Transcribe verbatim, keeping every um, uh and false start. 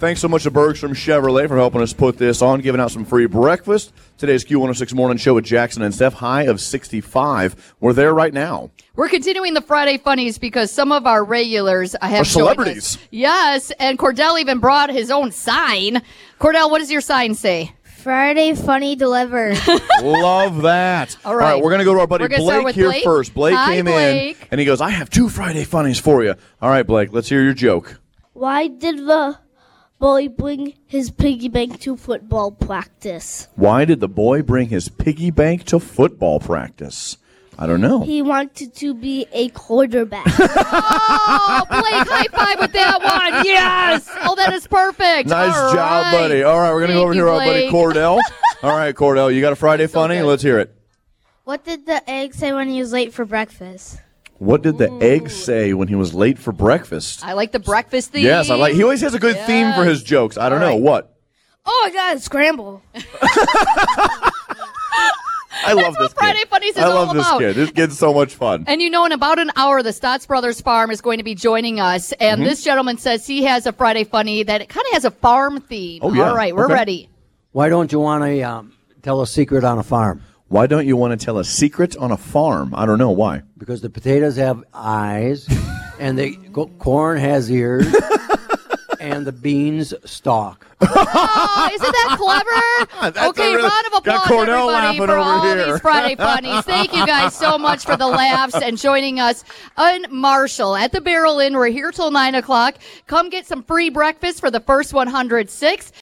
Thanks so much to Bergstrom Chevrolet for helping us put this on, giving out some free breakfast. Today's Q one oh six Morning Show with Jackson and Steph, high of sixty-five. We're there right now. We're continuing the Friday Funnies because some of our regulars have Are celebrities. Yes, and Cordell even brought his own sign. Cordell, what does your sign say? Friday Funny delivered. Love that. All right. All right, we're going to go to our buddy We're gonna start Blake with here Blake. first. Blake Hi, came Blake. in, and he goes, I have two Friday Funnies for you. All right, Blake, let's hear your joke. Why did the boy bring his piggy bank to football practice? Why did the boy bring his piggy bank to football practice? I don't know. He wanted to be a quarterback. Oh, Blake, high five with that one. Yes. Oh, that is perfect. Nice All job, right. buddy. All right, we're going to go Thank over you, here to our buddy Blake. Cordell. All right, Cordell, you got a Friday Funny? good. Let's hear it. What did the egg say when he was late for breakfast? What did the egg say when he was late for breakfast? I like the breakfast theme. Yes, I like. He always has a good theme for his jokes. I don't All know right. what. Oh, I got a scramble. I love this what Friday kid. Funnies is I love all this about. kid. This kid's so much fun. And you know, in about an hour, the Stotts Brothers Farm is going to be joining us. And Mm-hmm. this gentleman says he has a Friday Funny that it kind of has a farm theme. Oh, yeah. All right, we're Okay. ready. Why don't you want to um, tell a secret on a farm? Why don't you want to tell a secret on a farm? I don't know why. Because the potatoes have eyes, and the co- corn has ears, and the beans stalk. Oh, isn't that clever? That's okay, a really- round of got applause, Cornell everybody, laughing for over all here. these Friday Funnies. Thank you guys so much for the laughs and joining us in Marshall at the Barrel Inn. We're here till nine o'clock. Come get some free breakfast for the first one hundred six.